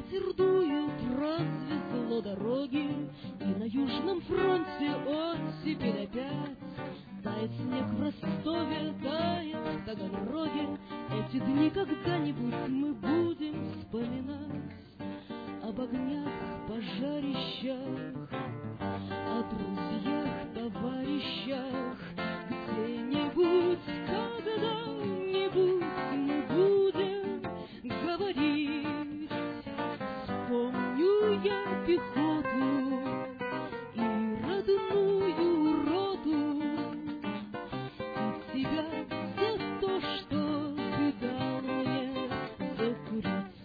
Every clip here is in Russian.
Ветер дует, развезло дороги, и на Южном фронте оттепель опять. Тает снег в Ростове, тает в Таганроге. Эти дни когда-нибудь мы будем вспоминать об огнях, пожарищах, о друзьях, товарищах. Где-нибудь, когда-нибудь мы будем говорить. Вспомню я пехоту и родную роту, и тебя за то, что ты дал мне закурить.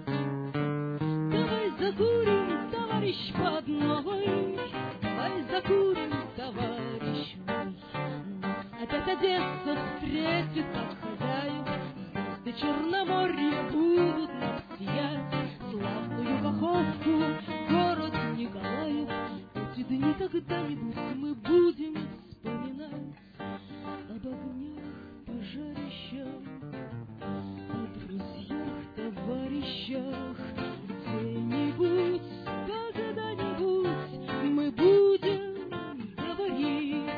Давай закурим, товарищ подновой, давай закурим, товарищ мой. Нас опять Одесса встретит как хозяев, звезды Черноморья будут нам сиять. Славную Каховку, город Николаев, эти дни когда-нибудь мы будем вспоминать об огнях, пожарищах, о друзьях, товарищах. Где-нибудь, когда-нибудь мы будем говорить.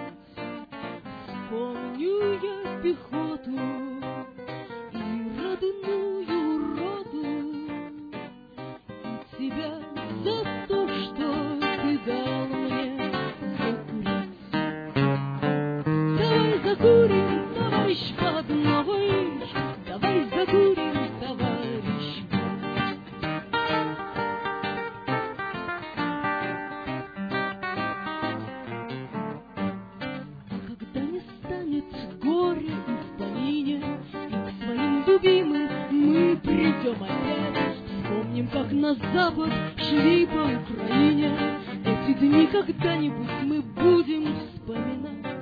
Вспомню я пехоту и родную роту, и тебя за то, что ты дал мне закурить. Давай закурим, товарищ подновой, давай закурим, товарищ мой. Когда не станет горя и в помине, и к своим любимым мы придем опять. Вспомним, как на запад шли по Украине. Эти дни когда-нибудь мы будем вспоминать.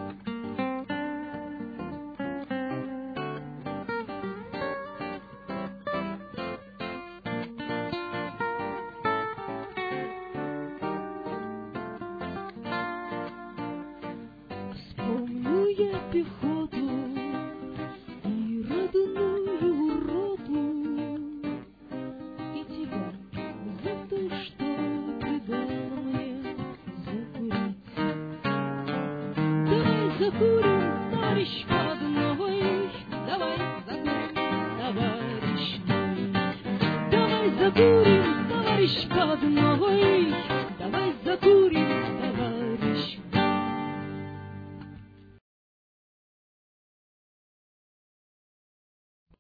Вспомню я пехоту и родную роту, и тебя за то, что ты дал мне закурить. Давай закурим, товарищ подновой, давай закурим, товарищ мой. Давай закурим, товарищ подновой,